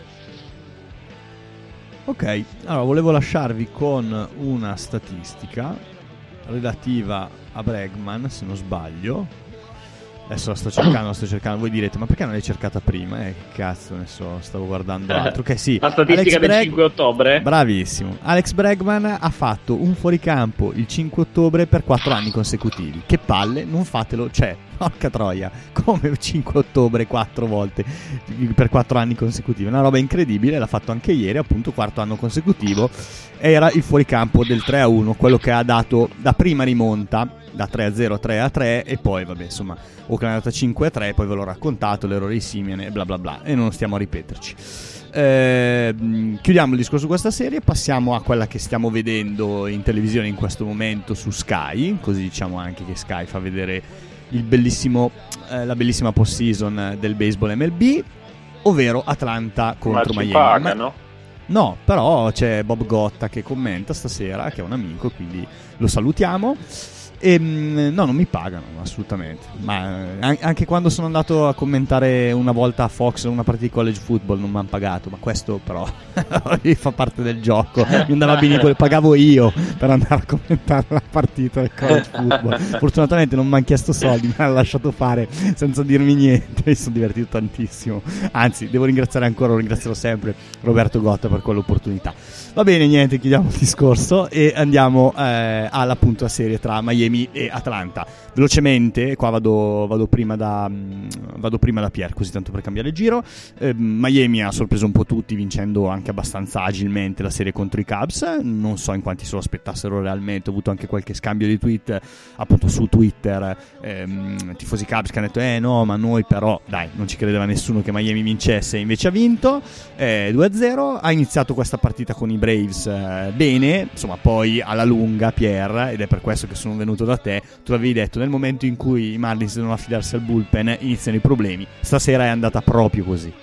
Ok, allora volevo lasciarvi con una statistica relativa a Bregman, se non sbaglio. Adesso la sto cercando, la sto cercando. Voi direte, ma perché non l'hai cercata prima? Eh, che cazzo, ne so, stavo guardando altro. Che sì, la statistica Alex del Breg... cinque ottobre. Bravissimo. Alex Bregman ha fatto un fuoricampo il cinque ottobre per quattro anni consecutivi. Che palle, non fatelo, cioè, porca troia, come cinque ottobre quattro volte per quattro anni consecutivi. Una roba incredibile, l'ha fatto anche ieri, appunto, quarto anno consecutivo. Era il fuoricampo del tre a uno, quello che ha dato da prima rimonta, da tre a zero a tre a tre, e poi, vabbè, insomma, Oakland è andata cinque a tre, poi ve l'ho raccontato, l'errore di Simeone e bla bla bla, e non stiamo a ripeterci. Eh, chiudiamo il discorso su questa serie, passiamo a quella che stiamo vedendo in televisione in questo momento su Sky, così diciamo anche che Sky fa vedere il bellissimo, eh, la bellissima post-season del baseball M L B, ovvero Atlanta contro Ma ci Miami. pagano? Ma... No, però c'è Bob Gotta che commenta stasera, che è un amico, quindi lo salutiamo. E, no, non mi pagano assolutamente, ma anche quando sono andato a commentare una volta a Fox una partita di college football non mi hanno pagato, ma questo però fa parte del gioco. Mi andava bene, pagavo io per andare a commentare la partita del college football. Fortunatamente non mi hanno chiesto soldi, mi hanno lasciato fare senza dirmi niente. Mi sono divertito tantissimo, anzi devo ringraziare ancora, lo ringrazierò sempre, Roberto Gotta per quell'opportunità. Va bene, niente, chiudiamo il discorso e andiamo eh, all'appunto a serie tra Miami e Atlanta. Velocemente, qua vado, vado prima da vado prima da Pier, così tanto per cambiare giro. eh, Miami ha sorpreso un po' tutti, vincendo anche abbastanza agilmente la serie contro i Cubs. Non so in quanti se lo aspettassero realmente, ho avuto anche qualche scambio di tweet appunto su Twitter, ehm, tifosi Cubs che hanno detto eh no, ma noi però dai, non ci credeva nessuno che Miami vincesse, invece ha vinto eh, due a zero. Ha iniziato questa partita con i Braves eh, bene, insomma, poi alla lunga, Pier, ed è per questo che sono venuto da te, tu avevi detto nel momento in cui i Marlins devono affidarsi al bullpen iniziano i problemi. Stasera è andata proprio così.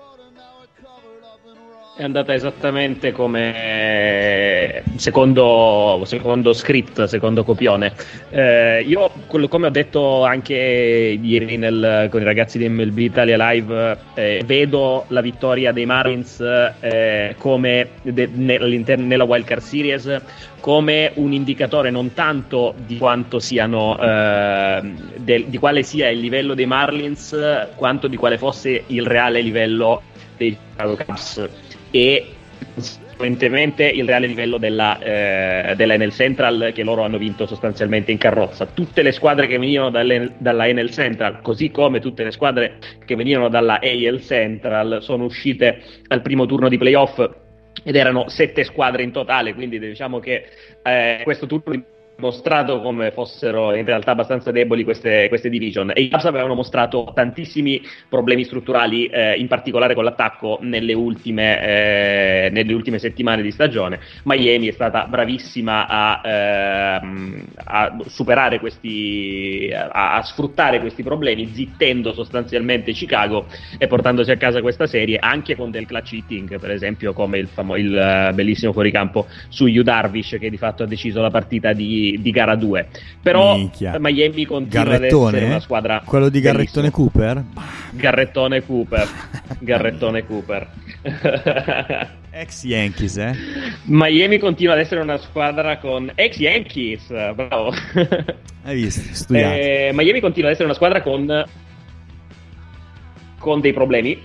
È andata esattamente come secondo, secondo script, secondo copione. Eh, io, quello, come ho detto anche ieri nel, con i ragazzi di M L B Italia Live, eh, vedo la vittoria dei Marlins eh, come de, nell'interno, nella Wildcard Series come un indicatore non tanto di quanto siano eh, del, di quale sia il livello dei Marlins, quanto di quale fosse il reale livello dei Chicago Cubs e conseguentemente il reale livello della, eh, della N L Central, che loro hanno vinto sostanzialmente in carrozza. Tutte le squadre che venivano dalle, dalla N L Central, così come tutte le squadre che venivano dalla A L Central, sono uscite al primo turno di playoff ed erano sette squadre in totale, quindi diciamo che eh, questo turno di mostrato come fossero in realtà abbastanza deboli queste, queste division, e i Cubs avevano mostrato tantissimi problemi strutturali, eh, in particolare con l'attacco nelle ultime, eh, nelle ultime settimane di stagione. Miami è stata bravissima a, ehm, a superare questi, a, a sfruttare questi problemi, zittendo sostanzialmente Chicago e portandosi a casa questa serie anche con del clutch hitting, per esempio come il, famo- il uh, bellissimo fuoricampo su Yu Darvish, che di fatto ha deciso la partita di di gara due. Però Minchia. Miami continua Garrettone, ad essere una squadra, quello di Garrettone bellissimo. Cooper Garrettone Cooper Garrettone Cooper ex Yankees, eh Miami continua ad essere una squadra con ex Yankees, bravo. Hai visto, studiato. eh, Miami continua ad essere una squadra con con dei problemi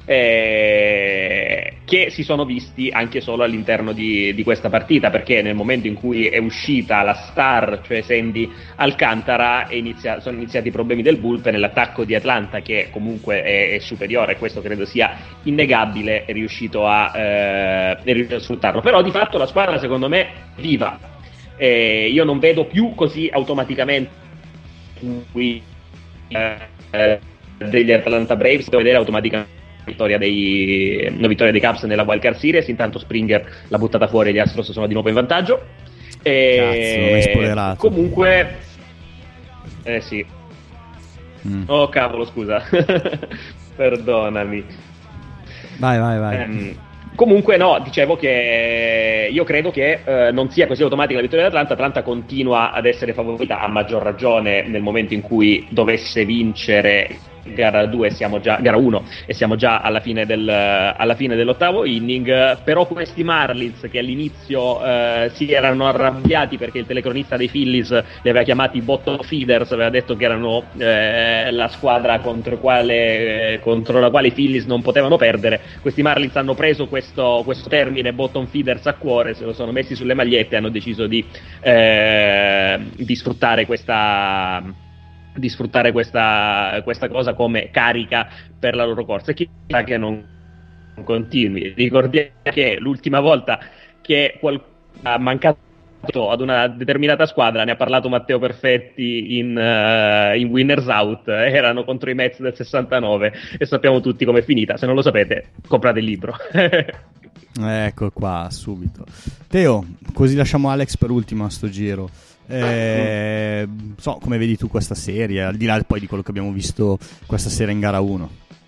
Eh, che si sono visti anche solo all'interno di, di questa partita, perché nel momento in cui è uscita la star, cioè Sandy Alcantara, è inizia- sono iniziati i problemi del bullpen, e l'attacco di Atlanta, che comunque è, è superiore, questo credo sia innegabile, è riuscito a, eh, è riuscito a sfruttarlo. Però di fatto la squadra secondo me è viva, eh, io non vedo più così automaticamente qui eh, degli Atlanta Braves, devo vedere automaticamente vittoria dei, una vittoria dei Cubs nella Wildcard Series. Intanto Springer l'ha buttata fuori e gli Astros sono di nuovo in vantaggio. E cazzo, non hai spoilerato. Comunque eh sì mm. Oh cavolo, scusa. Perdonami. Vai vai vai um, Comunque no, dicevo che io credo che eh, non sia così automatica la vittoria dell'Atlanta. Atlanta continua ad essere favorita, a maggior ragione nel momento in cui dovesse vincere gara due siamo già gara uno e siamo già alla fine, del, alla fine dell'ottavo inning. Però questi Marlins, che all'inizio eh, si erano arrabbiati perché il telecronista dei Phillies li aveva chiamati bottom feeders, aveva detto che erano eh, la squadra contro, quale, eh, contro la quale i Phillies non potevano perdere, questi Marlins hanno preso questo, questo termine bottom feeders a cuore, se lo sono messi sulle magliette e hanno deciso di, eh, di sfruttare questa di sfruttare questa, questa cosa come carica per la loro corsa, e chissà che non continui. Ricordiamo che l'ultima volta che qualcuno ha mancato ad una determinata squadra, ne ha parlato Matteo Perfetti in, uh, in Winners Out, eh, erano contro i Mets del sessantanove e sappiamo tutti com'è finita. Se non lo sapete, comprate il libro. Ecco qua, subito. Teo, così lasciamo Alex per ultimo a sto giro. Eh, so, come vedi tu questa serie, al di là poi di quello che abbiamo visto questa sera in gara uno?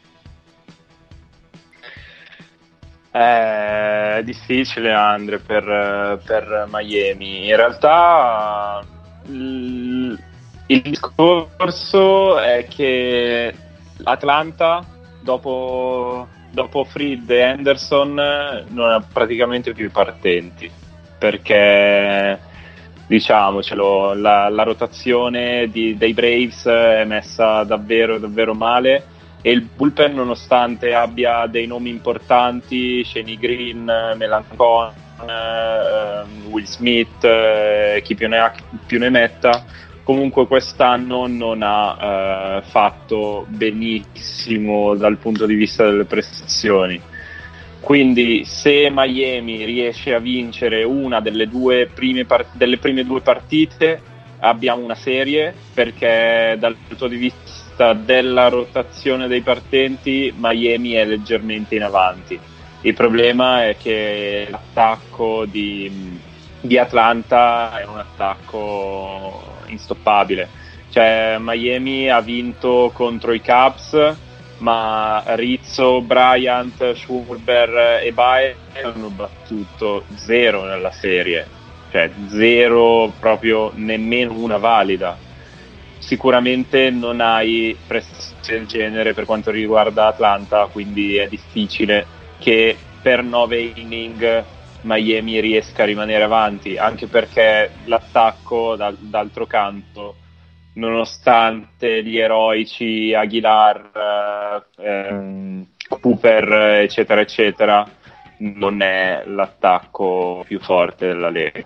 È difficile, Andre, per, per Miami. In realtà il, il discorso è che Atlanta dopo, dopo Fried e Anderson non ha praticamente più i partenti, perché diciamocelo, la, la rotazione di, dei Braves è messa davvero davvero male, e il bullpen, nonostante abbia dei nomi importanti, Shane Green, Melancon, eh, Will Smith, eh, chi più ne ha più ne metta, comunque quest'anno non ha eh, fatto benissimo dal punto di vista delle prestazioni. Quindi se Miami riesce a vincere una delle due prime, part- delle prime due partite, abbiamo una serie, perché dal punto di vista della rotazione dei partenti Miami è leggermente in avanti. Il problema è che l'attacco di, di Atlanta è un attacco instoppabile. Cioè, Miami ha vinto contro i Cubs, ma Rizzo, Bryant, Schwarber e Bae hanno battuto zero nella serie, cioè zero, proprio nemmeno una valida. Sicuramente non hai prestazioni del genere per quanto riguarda Atlanta, quindi è difficile che per nove inning Miami riesca a rimanere avanti, anche perché l'attacco dal, d'altro canto, nonostante gli eroici Aguilar, ehm, Cooper, eccetera eccetera, non è l'attacco più forte della Lega.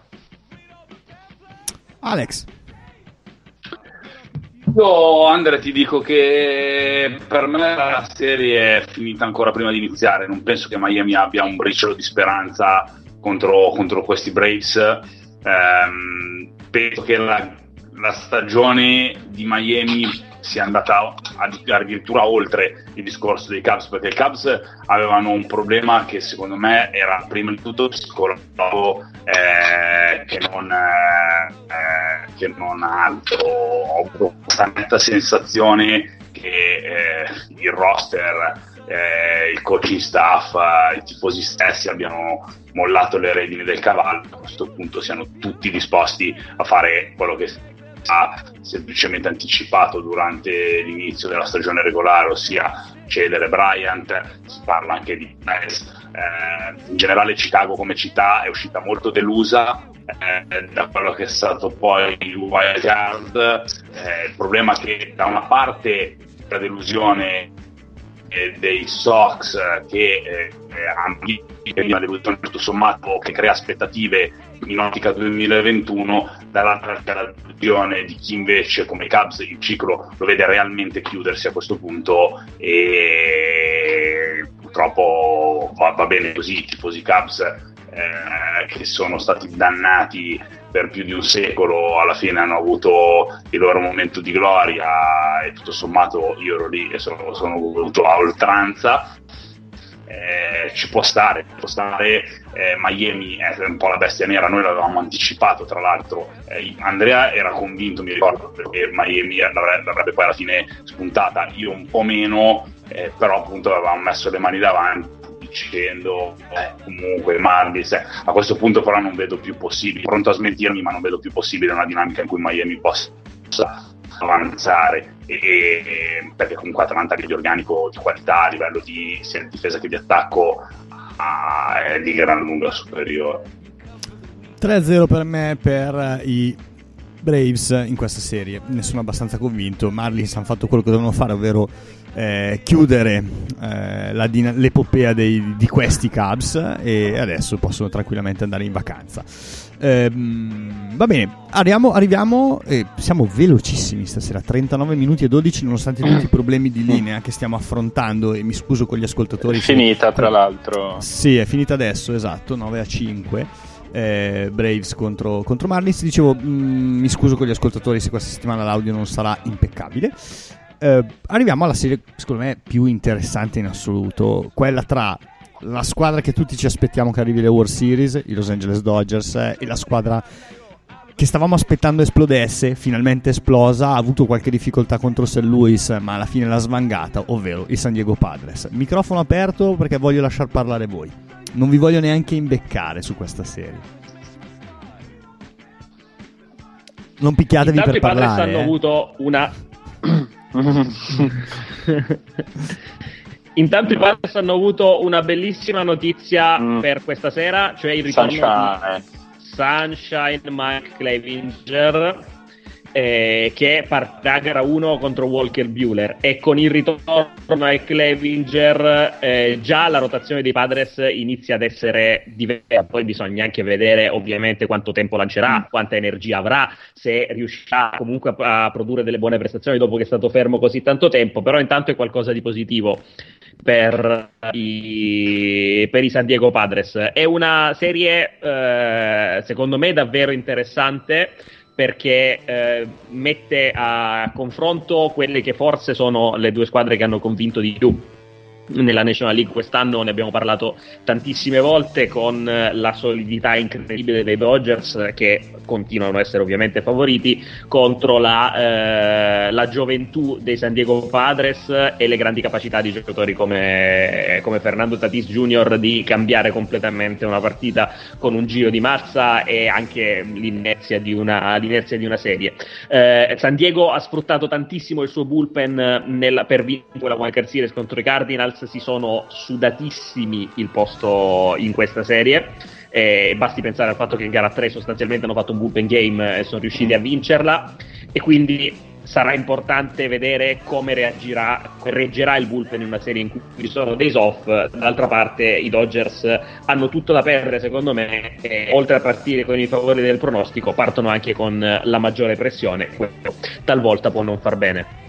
Alex. Io, Andre, ti dico che per me la serie è finita ancora prima di iniziare. Non penso che Miami abbia un briciolo di speranza contro, contro questi Braves. Ehm, penso che la la stagione di Miami sia andata addirittura oltre il discorso dei Cubs, perché i Cubs avevano un problema che secondo me era prima di tutto psicologico, eh, che non eh, che non altro. Ho avuto questa netta sensazione che eh, il roster, eh, il coaching staff, eh, i tifosi stessi abbiano mollato le redini del cavallo. A questo punto siano tutti disposti a fare quello che ha semplicemente anticipato durante l'inizio della stagione regolare, ossia cedere Bryant. Si parla anche di Mets. Eh, in generale Chicago come città è uscita molto delusa eh, da quello che è stato poi il wild card. Eh, il problema è che da una parte la delusione eh, dei Sox, eh, che eh, hanno una delusione tutto sommato che crea aspettative in ottica duemilaventuno, dall'altra la delusione di chi invece come i Cubs il ciclo lo vede realmente chiudersi a questo punto, e purtroppo va, va bene così. I tifosi Cubs, eh, che sono stati dannati per più di un secolo, alla fine hanno avuto il loro momento di gloria, e tutto sommato io ero lì e sono, sono voluto a oltranza. Eh, ci può stare, può stare. eh, Miami è un po' la bestia nera, noi l'avevamo anticipato, tra l'altro. eh, Andrea era convinto, mi ricordo, perché Miami l'avrebbe, l'avrebbe poi alla fine spuntata, io un po' meno, eh, però appunto avevamo messo le mani davanti dicendo eh, comunque Marlins, eh, a questo punto però non vedo più possibile, pronto a smentirmi, ma non vedo più possibile una dinamica in cui Miami possa avanzare, e, e, perché comunque Atalanta di organico di qualità a livello di sia di difesa che di attacco ah, è di gran lunga superiore. tre a zero per me per i Braves in questa serie, ne sono abbastanza convinto. Marlins hanno fatto quello che dovevano fare, ovvero eh, chiudere eh, la din- l'epopea dei, di questi Cubs, e adesso possono tranquillamente andare in vacanza. Eh, va bene, arriviamo, arriviamo e siamo velocissimi stasera, trentanove minuti e dodici, nonostante tutti i problemi di linea che stiamo affrontando, e mi scuso con gli ascoltatori. È finita, tra l'altro. Sì, è finita adesso, esatto, nove a cinque. Eh, Braves contro, contro Marlins. Dicevo, mh, mi scuso con gli ascoltatori se questa settimana l'audio non sarà impeccabile. Eh, arriviamo alla serie secondo me più interessante in assoluto, quella tra la squadra che tutti ci aspettiamo che arrivi alle World Series, i Los Angeles Dodgers, eh, e la squadra che stavamo aspettando esplodesse, finalmente esplosa, ha avuto qualche difficoltà contro Saint Louis ma alla fine l'ha svangata, ovvero i San Diego Padres. Microfono aperto perché voglio lasciar parlare voi, non vi voglio neanche imbeccare su questa serie. Non picchiatevi Intanto per i Padres parlare. hanno eh. avuto una Intanto i Padres hanno avuto una bellissima notizia mm. per questa sera, cioè il ritorno Sunshine. di Sunshine Mike Clevinger, eh, che partirà a gara uno contro Walker Buehler, e con il ritorno di Clevinger eh, già la rotazione dei Padres inizia ad essere diversa. Poi bisogna anche vedere ovviamente quanto tempo lancerà, quanta energia avrà, se riuscirà comunque a, a produrre delle buone prestazioni dopo che è stato fermo così tanto tempo. Però intanto è qualcosa di positivo per i, per i San Diego Padres. È una serie eh, secondo me davvero interessante, perché eh, mette a confronto quelle che forse sono le due squadre che hanno convinto di più nella National League quest'anno. Ne abbiamo parlato tantissime volte, con la solidità incredibile dei Dodgers, che continuano a essere ovviamente favoriti, contro la, eh, la gioventù dei San Diego Padres e le grandi capacità di giocatori come, come Fernando Tatis Junior di cambiare completamente una partita con un giro di mazza, e anche l'inerzia di una, l'inerzia di una serie. eh, San Diego ha sfruttato tantissimo il suo bullpen nel, per vincere la Wild Card Series contro i Cardinals. Si sono sudatissimi il posto in questa serie, e basti pensare al fatto che in gara tre sostanzialmente hanno fatto un bullpen game e sono riusciti a vincerla, e quindi sarà importante vedere come reagirà, come reggerà il bullpen in una serie in cui ci sono days off. Dall'altra parte i Dodgers hanno tutto da perdere secondo me, e oltre a partire con i favori del pronostico partono anche con la maggiore pressione. Questo talvolta può non far bene.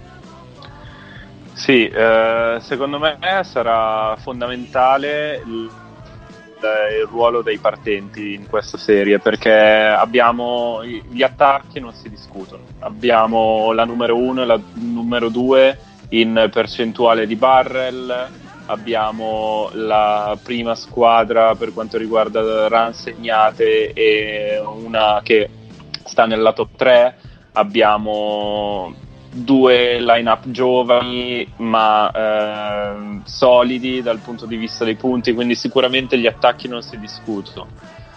Sì, eh, secondo me sarà fondamentale il, il ruolo dei partenti in questa serie, perché abbiamo gli attacchi non si discutono, abbiamo la numero uno e la numero due in percentuale di barrel, abbiamo la prima squadra per quanto riguarda run segnate e una che sta nella top tre, abbiamo due line-up giovani ma eh, solidi dal punto di vista dei punti, quindi sicuramente gli attacchi non si discutono.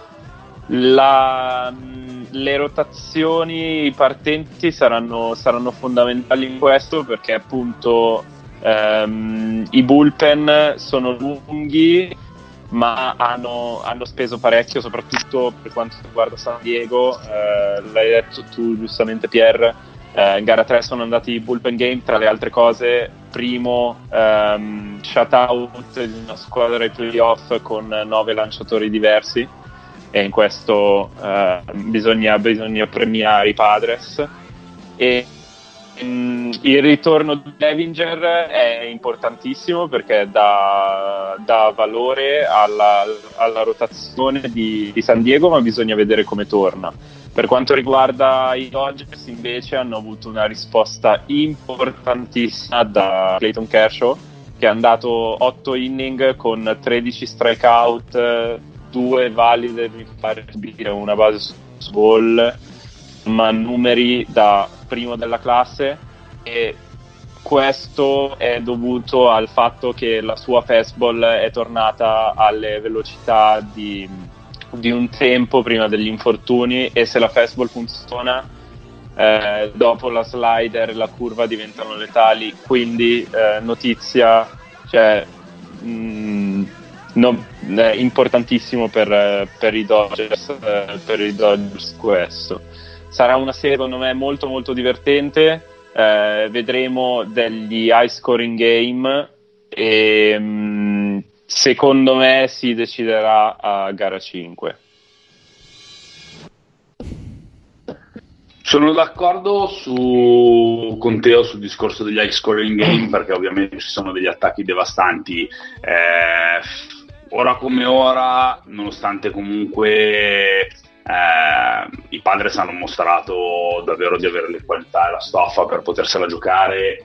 La, le rotazioni, i partenti saranno, saranno fondamentali in questo, perché appunto ehm, i bullpen sono lunghi ma hanno, hanno speso parecchio, soprattutto per quanto riguarda San Diego. Eh, l'hai detto tu giustamente, Pierre. Uh, in gara tre sono andati bullpen game, tra le altre cose, primo um, shutout di una squadra ai playoff con nove lanciatori diversi, e in questo uh, bisogna, bisogna premiare i Padres. E um, il ritorno di Clevinger è importantissimo, perché dà, dà valore alla, alla rotazione di, di San Diego, ma bisogna vedere come torna. Per quanto riguarda i Dodgers invece hanno avuto una risposta importantissima da Clayton Kershaw, che è andato otto inning con tredici strikeout, due valide, mi pare subire una base su ball, ma numeri da primo della classe, e questo è dovuto al fatto che la sua fastball è tornata alle velocità di di un tempo prima degli infortuni, e se la fastball funziona eh, dopo la slider la curva diventano letali, quindi eh, notizia, cioè mh, no, è importantissimo per, per i Dodgers, eh, per i Dodgers questo. Sarà una serie secondo me molto molto divertente, eh, vedremo degli high scoring game e mh, secondo me si deciderà a gara cinque. Sono d'accordo su, con Teo sul discorso degli high scoring game, perché ovviamente ci sono degli attacchi devastanti. Eh, ora come ora, nonostante comunque eh, i Padres hanno mostrato davvero di avere le qualità e la stoffa per potersela giocare,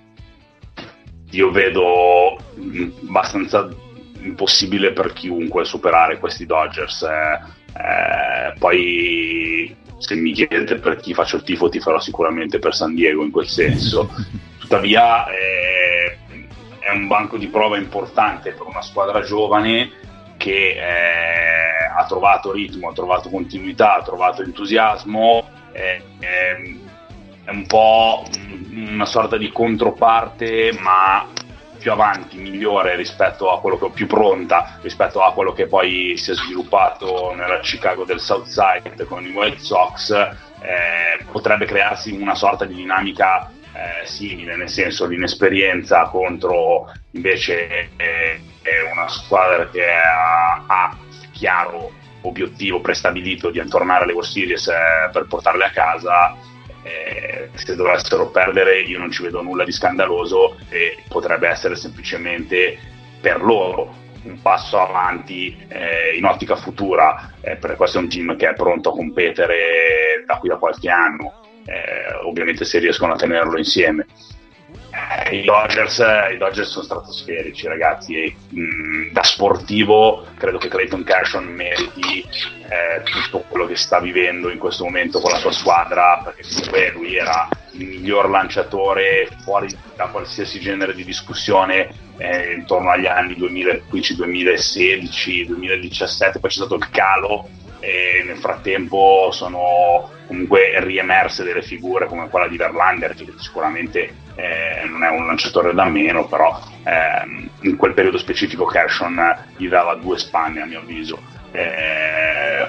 io vedo abbastanza impossibile per chiunque superare questi Dodgers. Eh, eh, poi se mi chiedete per chi faccio il tifo, ti farò sicuramente per San Diego in quel senso. Tuttavia eh, è un banco di prova importante per una squadra giovane che eh, ha trovato ritmo, ha trovato continuità, ha trovato entusiasmo, eh, eh, è un po' una sorta di controparte, ma più avanti, migliore rispetto a quello che ho, più pronta rispetto a quello che poi si è sviluppato nella Chicago del Southside con i White Sox. Eh, potrebbe crearsi una sorta di dinamica eh, simile, nel senso l'inesperienza contro invece eh, è una squadra che ha, ha chiaro obiettivo prestabilito di tornare alle World Series eh, per portarle a casa. Eh, se dovessero perdere io non ci vedo nulla di scandaloso e potrebbe essere semplicemente per loro un passo avanti eh, in ottica futura, eh, perché questo è un team che è pronto a competere da qui a qualche anno, eh, ovviamente se riescono a tenerlo insieme. I Dodgers, i Dodgers sono stratosferici, ragazzi, e mh, da sportivo credo che Clayton Kershaw meriti eh, tutto quello che sta vivendo in questo momento con la sua squadra, perché comunque lui era il miglior lanciatore fuori da qualsiasi genere di discussione eh, intorno agli anni duemilaquindici, duemilasedici, duemiladiciassette, poi c'è stato il calo e nel frattempo sono comunque riemerse delle figure come quella di Verlander, che sicuramente eh, non è un lanciatore da meno, però eh, in quel periodo specifico Kershaw gli dava due spanne a mio avviso. Eh,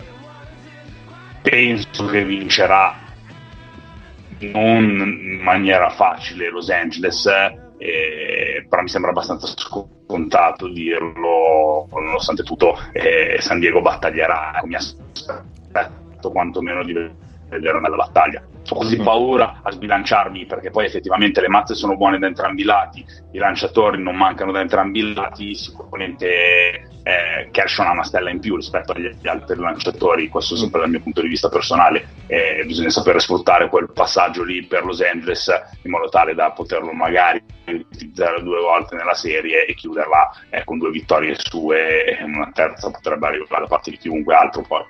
penso che vincerà non in maniera facile Los Angeles, eh, però mi sembra abbastanza scontato dirlo, nonostante tutto eh, San Diego battaglierà, mi aspetto quantomeno di vedere una bella battaglia. Ho così paura a sbilanciarmi, perché poi effettivamente le mazze sono buone da entrambi i lati, i lanciatori non mancano da entrambi i lati, sicuramente eh, Kershaw ha una stella in più rispetto agli altri lanciatori, questo sempre dal mio punto di vista personale, eh, bisogna sapere sfruttare quel passaggio lì per Los Angeles in modo tale da poterlo magari utilizzare due volte nella serie e chiuderla eh, con due vittorie sue, e una terza potrebbe arrivare da parte di chiunque altro poi.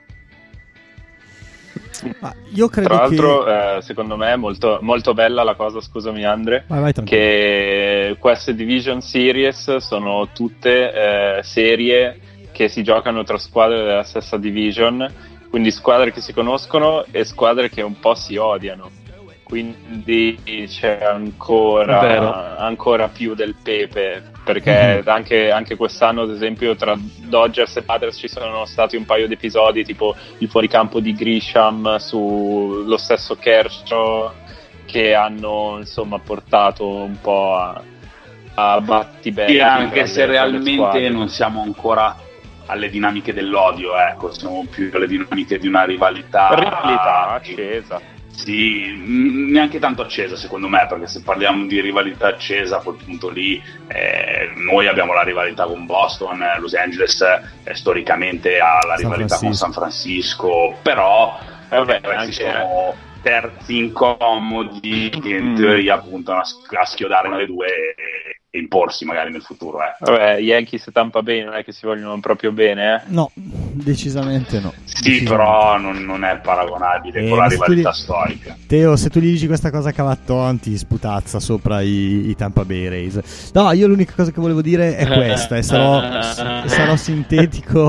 Ah, io credo Tra l'altro che... eh, secondo me è molto, molto bella la cosa, scusami Andre, vai, vai, che queste Division Series sono tutte eh, serie che si giocano tra squadre della stessa division, quindi squadre che si conoscono e squadre che un po' si odiano, quindi c'è ancora, ancora più del pepe, perché mm-hmm. anche, anche quest'anno ad esempio tra Dodgers e Padres ci sono stati un paio di episodi, tipo il fuoricampo di Grisham sullo stesso Kershaw, che hanno insomma portato un po' a, a battibecchi. Sì, anche se realmente non siamo ancora alle dinamiche dell'odio, ecco, siamo più alle dinamiche di una rivalità rivalità accesa. Sì, neanche tanto accesa secondo me, perché se parliamo di rivalità accesa a quel punto lì eh, noi abbiamo la rivalità con Boston, Los Angeles eh, storicamente ha la San rivalità Francisco. con San Francisco, però eh, vabbè, anche sono terzi incomodi che in Mm. teoria puntano a, a schiodare le due e, e imporsi magari nel futuro. Eh. Vabbè, Yankees e Tampa Bay non è che si vogliono proprio bene, eh? No, decisamente no. Sì, Decisamente. però non, non è paragonabile Eh, con la ma se tu rivalità di- storica. Teo, se tu gli dici questa cosa a Cavatton ti sputazza sopra i, i Tampa Bay Rays. No, io l'unica cosa che volevo dire è questa, e sarò, e sarò sintetico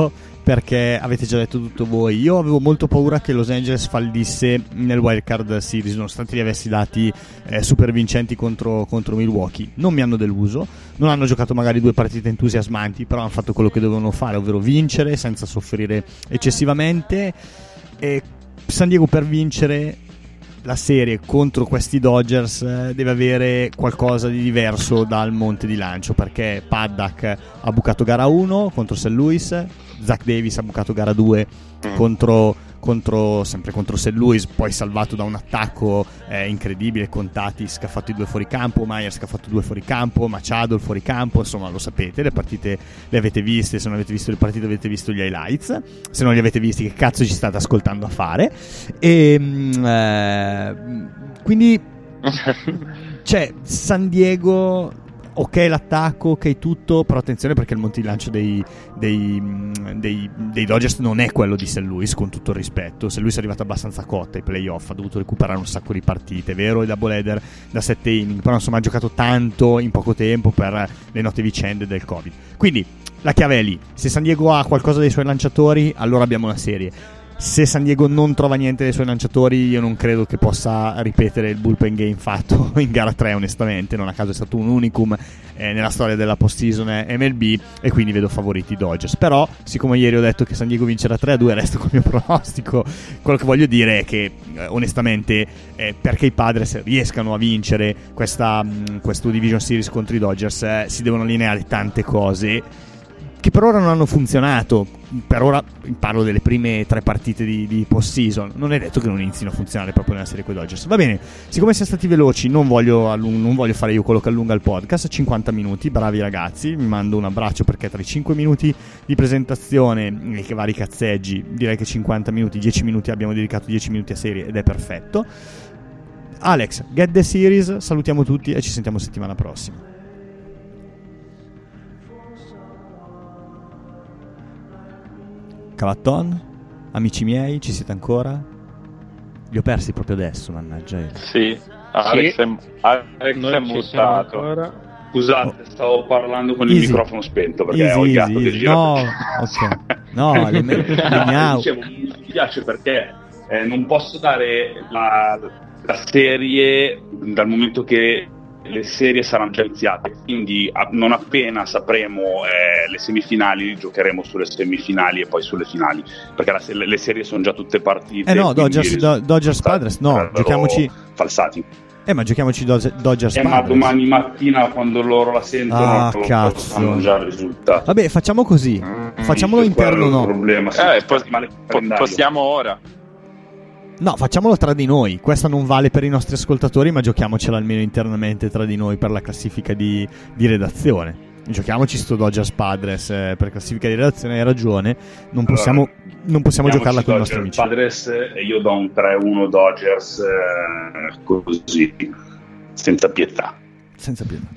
perché avete già detto tutto voi. Io avevo molto paura che Los Angeles fallisse nel Wildcard Series, nonostante gli avessi dati eh, super vincenti contro, contro Milwaukee. Non mi hanno deluso, non hanno giocato magari due partite entusiasmanti, però hanno fatto quello che dovevano fare, ovvero vincere senza soffrire eccessivamente. E San Diego, per vincere la serie contro questi Dodgers, eh, deve avere qualcosa di diverso dal monte di lancio, perché Paddock ha bucato gara uno contro Saint Louis, Zach Davis ha bucato gara due contro, contro sempre contro Saint Louis, poi salvato da un attacco eh, incredibile, con Tatis che ha fatto i due fuoricampo, Myers che ha fatto due fuoricampo, Machado il fuoricampo. Insomma, lo sapete, le partite le avete viste, se non avete visto le partite avete visto gli highlights, se non li avete visti che cazzo ci state ascoltando a fare? E eh, quindi c'è San Diego, ok l'attacco, ok tutto, però attenzione perché il monte di lancio dei, dei, dei, dei Dodgers non è quello di Saint Louis, con tutto il rispetto. Saint Louis è arrivato abbastanza cotta ai playoff, ha dovuto recuperare un sacco di partite, è vero, il double header da sette inning, però insomma ha giocato tanto in poco tempo per le note vicende del Covid. Quindi la chiave è lì: se San Diego ha qualcosa dei suoi lanciatori, allora abbiamo una serie. Se San Diego non trova niente dai suoi lanciatori, io non credo che possa ripetere il bullpen game fatto in gara tre, onestamente. Non a caso è stato un unicum eh, nella storia della postseason M L B, e quindi vedo favoriti i Dodgers. Però, siccome ieri ho detto che San Diego vincerà tre a due, resto col mio pronostico. Quello che voglio dire è che eh, onestamente eh, perché i Padres riescano a vincere questa, mh, questo Division Series contro i Dodgers, eh, si devono allineare tante cose che per ora non hanno funzionato. Per ora parlo delle prime tre partite di, di post-season, non è detto che non inizino a funzionare proprio nella serie con i Dodgers. Va bene, siccome siamo stati veloci, non voglio, allung- non voglio fare io quello che allunga il podcast. Cinquanta minuti, bravi ragazzi, vi mando un abbraccio, perché tra i cinque minuti di presentazione e che vari cazzeggi, direi che cinquanta minuti, dieci minuti, abbiamo dedicato dieci minuti a serie ed è perfetto. Alex, get the series, salutiamo tutti e ci sentiamo settimana prossima. Cavatton, amici miei, ci siete ancora? Li ho persi proprio adesso, mannaggia. Sì, Alex sì. è, Alex Noi è ci mutato. Scusate, stavo parlando con Easy. il microfono spento perché Easy, ho il gatto easy, che easy. gira. No, ok. No, le, me- le miau. Dicevo, mi dispiace perché eh, non posso dare la, la serie dal momento che le serie saranno già iniziate, quindi a, non appena sapremo eh, le semifinali giocheremo sulle semifinali e poi sulle finali, perché la, le, le serie sono già tutte partite. Eh no, Dodgers, quindi Do- Dodgers Padres, no, giochiamoci falsati. Eh ma giochiamoci Do- Dodgers Eh, Padres. ma domani mattina quando loro la sentono Ah, lo- cazzo. sanno già il risultato. Vabbè, facciamo così. Facciamolo Questo è interno il no. problema, sì, Eh, po- male po- calendario. possiamo ora. No, facciamolo tra di noi. Questa non vale per i nostri ascoltatori, ma giochiamocela almeno internamente tra di noi per la classifica di, di redazione. Giochiamoci sto Dodgers Padres eh, per classifica di redazione. Hai ragione. Non possiamo, Allora, non possiamo giocarla con i Dodgers, nostri amici. Padres, e io do un tre uno Dodgers eh, così, senza pietà. Senza pietà.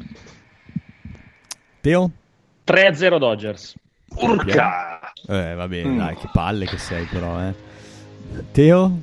Teo? tre a zero Dodgers. Urca! Eh, va bene, Mm. dai, che palle che sei però, eh. Teo?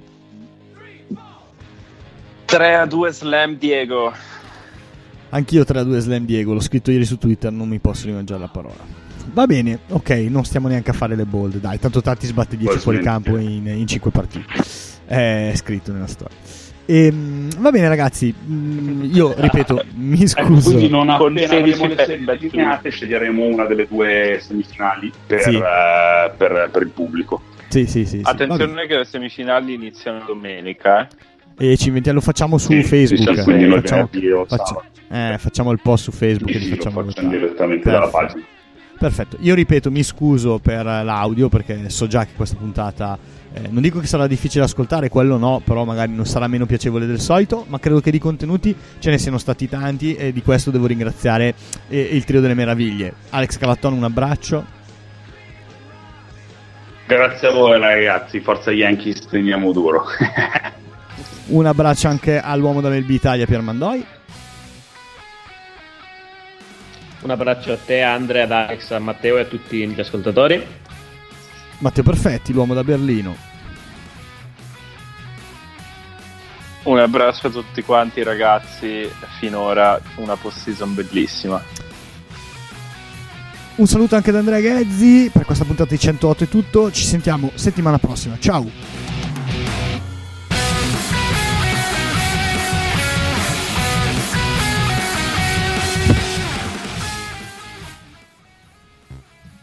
tre a due Slam Diego. Anch'io tre a due Slam Diego, l'ho scritto ieri su Twitter, non mi posso rimangiare la parola. Va bene, ok, non stiamo neanche a fare le bold, dai, tanto Tatis sbatte dieci Poi fuori smetti. campo in, in cinque partite. È scritto nella storia. Ehm, va bene ragazzi, mm, io ripeto, mi Ecco, scuso. quindi non Con appena sedici avremo le serie bet- allineate sceglieremo una delle due semifinali per, Sì. eh, per, per il pubblico. Sì, sì, sì, sì. Va bene. Attenzione che le semifinali iniziano domenica, eh. E ci inventiamo, lo facciamo su Sì, Facebook. sì, quindi noi facciamo, venerdì o faccia- sabato. eh, facciamo il post su Facebook Sì, e li sì, lo facciamo facciamo votare. direttamente dalla Perfetto. pagina. Perfetto, io ripeto, mi scuso per l'audio perché so già che questa puntata eh, non dico che sarà difficile da ascoltare, quello no, però magari non sarà meno piacevole del solito, ma credo che di contenuti ce ne siano stati tanti e di questo devo ringraziare eh, il trio delle meraviglie. Alex Cavatton, un abbraccio. Grazie a voi ragazzi, forza Yankees, teniamo duro. Un abbraccio anche all'uomo da M L B Italia, Pier Mandoi. Un abbraccio a te, Andrea, ad Alex, a Matteo e a tutti gli ascoltatori. Matteo Perfetti, l'uomo da Berlino. Un abbraccio a tutti quanti ragazzi, finora una post-season bellissima. Un saluto anche da Andrea Ghezzi, per questa puntata di centootto è tutto, ci sentiamo settimana prossima, ciao!